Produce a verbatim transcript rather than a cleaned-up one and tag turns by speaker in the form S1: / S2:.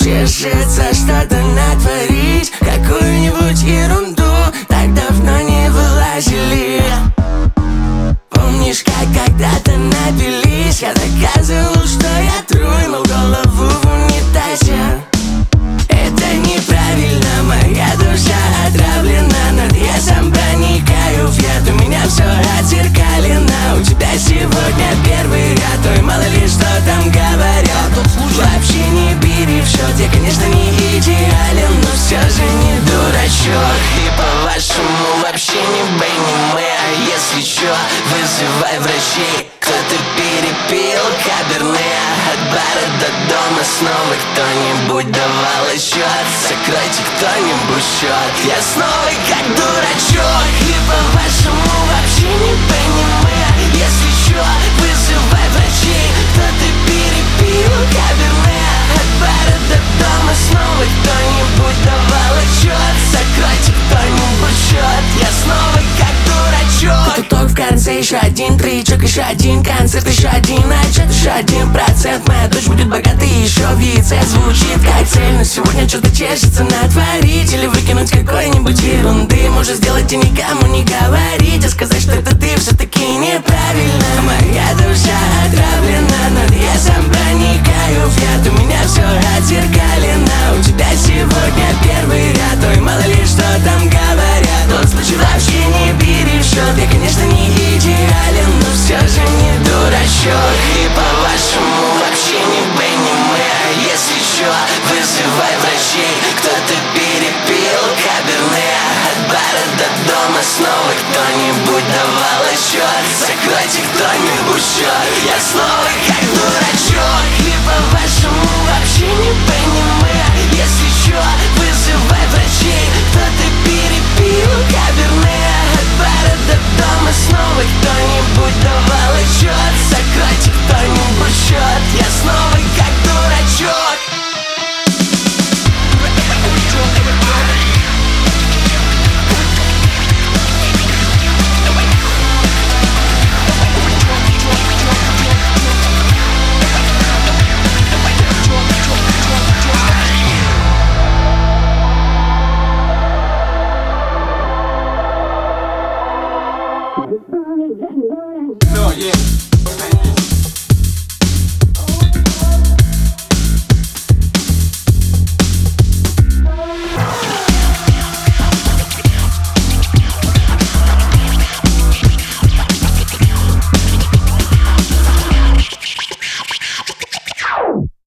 S1: чешется что-то натворить, какую-нибудь ерунду. Так давно не вылазили. Помнишь, как когда-то напились? Я доказывал, что я тру, мыл голову в унитазе. Это неправильно, моя душа отравлена. Надъездом проникаю в яд, у меня все отзеркалено. У тебя сегодня первый ряд, ой, мало ли что там говорят. Вообще не бери в счет, я, конечно, не идеален, но все же не дурачок. И по-вашему вообще не Бенни Мэ. А если чё, вызывай врачей. Кто-то перепил каберне. От бара до дома снова кто-нибудь давал отчет. Закройте кто-нибудь счет, я снова как дурачок. И по-вашему вообще не Бенни Мэ. Если чё, вызывай врачей. Кто-то перепил каберне. От бара до дома снова кто-нибудь давал отчет. Закройте кто-нибудь счет, я снова как дурачок. Тут в конце еще один тречок, еще один концерт, еще один отчет, еще один процент. Моя дочь будет богатой, еще в яйце звучит как цель. Но сегодня что-то чешется натворить или выкинуть какой-нибудь ерунды. Может сделать и никому не говорить, а сказать, что это ты все-таки неправильно. Моя душа отравлена, надъездом проникаю в яд, у меня все отзеркалено. У тебя сегодня первый ряд, ой, мало ли что там говорят. Тот случай вообще не бери в счет, я, конечно, не идеален, но все же не дурачок. И по-вашему вообще не Бенни Мэ. Если чё, вызывай врачей. Кто-то перепил каберне. От бара до дома снова кто-нибудь давал отчет. Закройте кто-нибудь счет, я снова как дурачок. И по-вашему вообще не Бенни